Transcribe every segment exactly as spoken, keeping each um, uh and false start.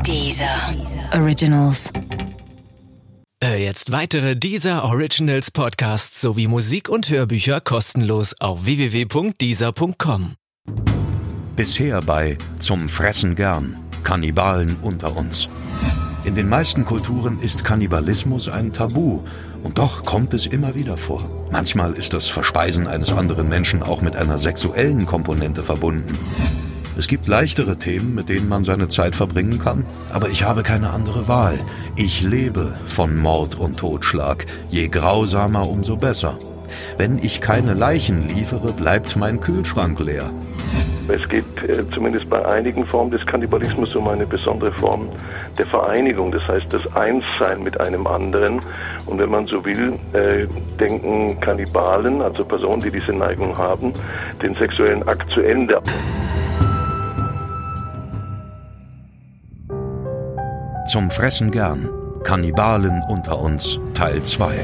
Deezer Originals. Äh, jetzt weitere Deezer Originals Podcasts sowie Musik und Hörbücher kostenlos auf w w w punkt deezer punkt com. Bisher bei Zum Fressen gern, Kannibalen unter uns. In den meisten Kulturen ist Kannibalismus ein Tabu. Und doch kommt es immer wieder vor. Manchmal ist das Verspeisen eines anderen Menschen auch mit einer sexuellen Komponente verbunden. Es gibt leichtere Themen, mit denen man seine Zeit verbringen kann, aber ich habe keine andere Wahl. Ich lebe von Mord und Totschlag. Je grausamer, umso besser. Wenn ich keine Leichen liefere, bleibt mein Kühlschrank leer. Es geht äh, zumindest bei einigen Formen des Kannibalismus um eine besondere Form der Vereinigung, das heißt das Einssein mit einem anderen. Und wenn man so will, äh, denken Kannibalen, also Personen, die diese Neigung haben, den sexuellen Akt zu Ende. Zum Fressen gern, Kannibalen unter uns, Teil zwei.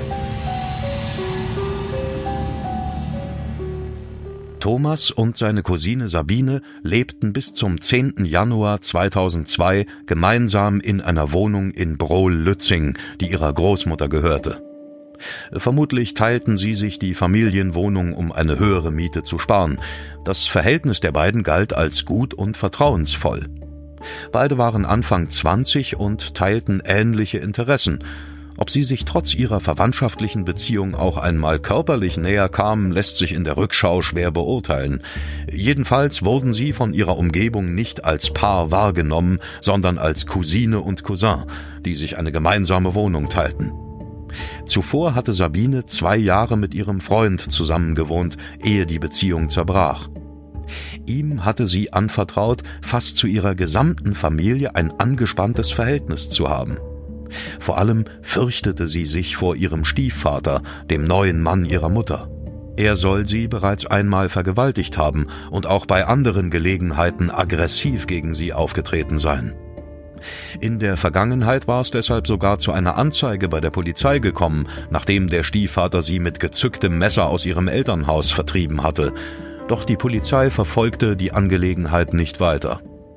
Thomas und seine Cousine Sabine lebten bis zum zehnten Januar zweitausendzwei gemeinsam in einer Wohnung in Brohl-Lützing, die ihrer Großmutter gehörte. Vermutlich teilten sie sich die Familienwohnung, um eine höhere Miete zu sparen. Das Verhältnis der beiden galt als gut und vertrauensvoll. Beide waren Anfang zwanzig und teilten ähnliche Interessen. Ob sie sich trotz ihrer verwandtschaftlichen Beziehung auch einmal körperlich näher kamen, lässt sich in der Rückschau schwer beurteilen. Jedenfalls wurden sie von ihrer Umgebung nicht als Paar wahrgenommen, sondern als Cousine und Cousin, die sich eine gemeinsame Wohnung teilten. Zuvor hatte Sabine zwei Jahre mit ihrem Freund zusammengewohnt, ehe die Beziehung zerbrach. Ihm hatte sie anvertraut, fast zu ihrer gesamten Familie ein angespanntes Verhältnis zu haben. Vor allem fürchtete sie sich vor ihrem Stiefvater, dem neuen Mann ihrer Mutter. Er soll sie bereits einmal vergewaltigt haben und auch bei anderen Gelegenheiten aggressiv gegen sie aufgetreten sein. In der Vergangenheit war es deshalb sogar zu einer Anzeige bei der Polizei gekommen, nachdem der Stiefvater sie mit gezücktem Messer aus ihrem Elternhaus vertrieben hatte. Doch die Polizei verfolgte die Angelegenheit nicht weiter.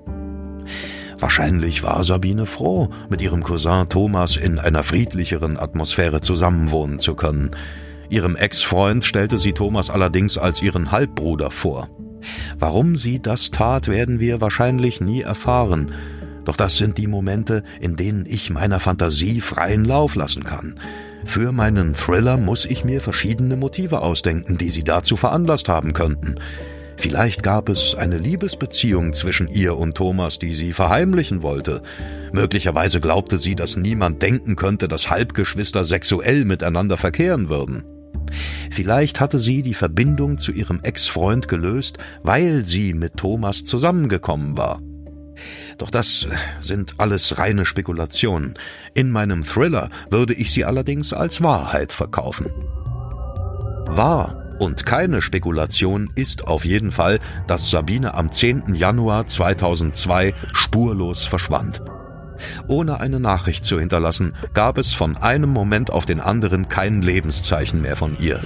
Wahrscheinlich war Sabine froh, mit ihrem Cousin Thomas in einer friedlicheren Atmosphäre zusammenwohnen zu können. Ihrem Ex-Freund stellte sie Thomas allerdings als ihren Halbbruder vor. Warum sie das tat, werden wir wahrscheinlich nie erfahren. Doch das sind die Momente, in denen ich meiner Fantasie freien Lauf lassen kann. Für meinen Thriller muss ich mir verschiedene Motive ausdenken, die sie dazu veranlasst haben könnten. Vielleicht gab es eine Liebesbeziehung zwischen ihr und Thomas, die sie verheimlichen wollte. Möglicherweise glaubte sie, dass niemand denken könnte, dass Halbgeschwister sexuell miteinander verkehren würden. Vielleicht hatte sie die Verbindung zu ihrem Ex-Freund gelöst, weil sie mit Thomas zusammengekommen war. Doch das sind alles reine Spekulationen. In meinem Thriller würde ich sie allerdings als Wahrheit verkaufen. Wahr und keine Spekulation ist auf jeden Fall, dass Sabine am zehnten Januar zweitausendzwei spurlos verschwand. Ohne eine Nachricht zu hinterlassen, gab es von einem Moment auf den anderen kein Lebenszeichen mehr von ihr.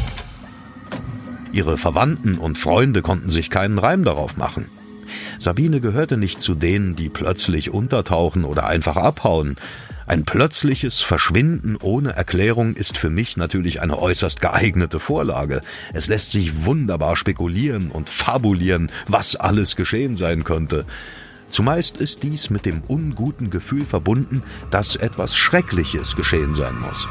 Ihre Verwandten und Freunde konnten sich keinen Reim darauf machen. Sabine gehörte nicht zu denen, die plötzlich untertauchen oder einfach abhauen. Ein plötzliches Verschwinden ohne Erklärung ist für mich natürlich eine äußerst geeignete Vorlage. Es lässt sich wunderbar spekulieren und fabulieren, was alles geschehen sein könnte. Zumeist ist dies mit dem unguten Gefühl verbunden, dass etwas Schreckliches geschehen sein muss.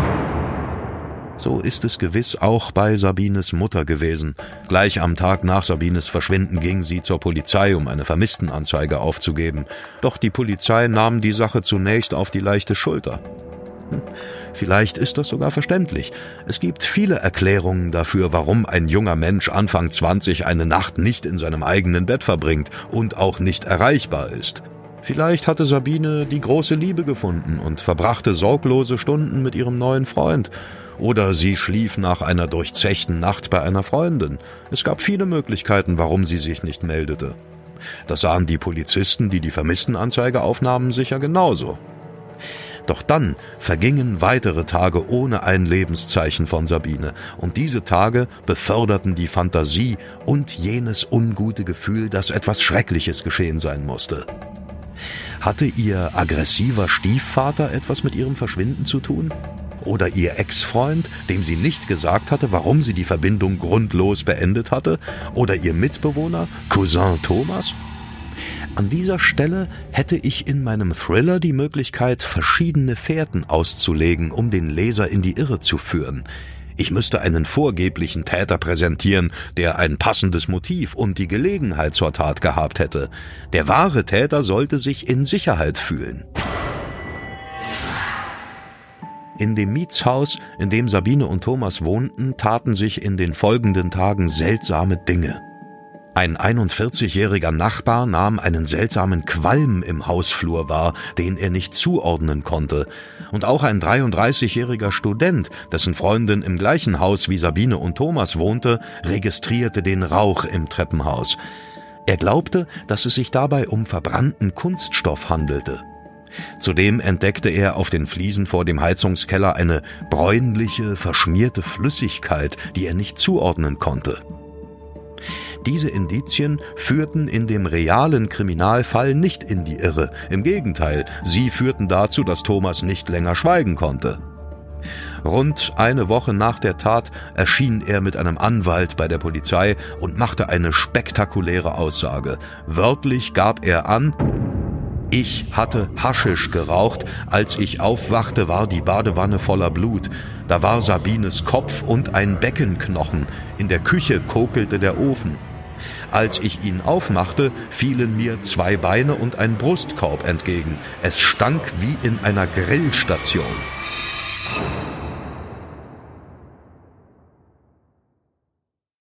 So ist es gewiss auch bei Sabines Mutter gewesen. Gleich am Tag nach Sabines Verschwinden ging sie zur Polizei, um eine Vermisstenanzeige aufzugeben. Doch die Polizei nahm die Sache zunächst auf die leichte Schulter. Hm, vielleicht ist das sogar verständlich. Es gibt viele Erklärungen dafür, warum ein junger Mensch Anfang zwanzig eine Nacht nicht in seinem eigenen Bett verbringt und auch nicht erreichbar ist. Vielleicht hatte Sabine die große Liebe gefunden und verbrachte sorglose Stunden mit ihrem neuen Freund. Oder sie schlief nach einer durchzechten Nacht bei einer Freundin. Es gab viele Möglichkeiten, warum sie sich nicht meldete. Das sahen die Polizisten, die die Vermisstenanzeige aufnahmen, sicher genauso. Doch dann vergingen weitere Tage ohne ein Lebenszeichen von Sabine. Und diese Tage beförderten die Fantasie und jenes ungute Gefühl, dass etwas Schreckliches geschehen sein musste. Hatte ihr aggressiver Stiefvater etwas mit ihrem Verschwinden zu tun? Oder ihr Ex-Freund, dem sie nicht gesagt hatte, warum sie die Verbindung grundlos beendet hatte? Oder ihr Mitbewohner, Cousin Thomas? An dieser Stelle hätte ich in meinem Thriller die Möglichkeit, verschiedene Fährten auszulegen, um den Leser in die Irre zu führen. Ich müsste einen vorgeblichen Täter präsentieren, der ein passendes Motiv und die Gelegenheit zur Tat gehabt hätte. Der wahre Täter sollte sich in Sicherheit fühlen. In dem Mietshaus, in dem Sabine und Thomas wohnten, taten sich in den folgenden Tagen seltsame Dinge. Ein einundvierzigjähriger Nachbar nahm einen seltsamen Qualm im Hausflur wahr, den er nicht zuordnen konnte. Und auch ein dreiunddreißigjähriger Student, dessen Freundin im gleichen Haus wie Sabine und Thomas wohnte, registrierte den Rauch im Treppenhaus. Er glaubte, dass es sich dabei um verbrannten Kunststoff handelte. Zudem entdeckte er auf den Fliesen vor dem Heizungskeller eine bräunliche, verschmierte Flüssigkeit, die er nicht zuordnen konnte. Diese Indizien führten in dem realen Kriminalfall nicht in die Irre. Im Gegenteil, sie führten dazu, dass Thomas nicht länger schweigen konnte. Rund eine Woche nach der Tat erschien er mit einem Anwalt bei der Polizei und machte eine spektakuläre Aussage. Wörtlich gab er an: Ich hatte Haschisch geraucht, als ich aufwachte, war die Badewanne voller Blut. Da war Sabines Kopf und ein Beckenknochen. In der Küche kokelte der Ofen. Als ich ihn aufmachte, fielen mir zwei Beine und ein Brustkorb entgegen. Es stank wie in einer Grillstation.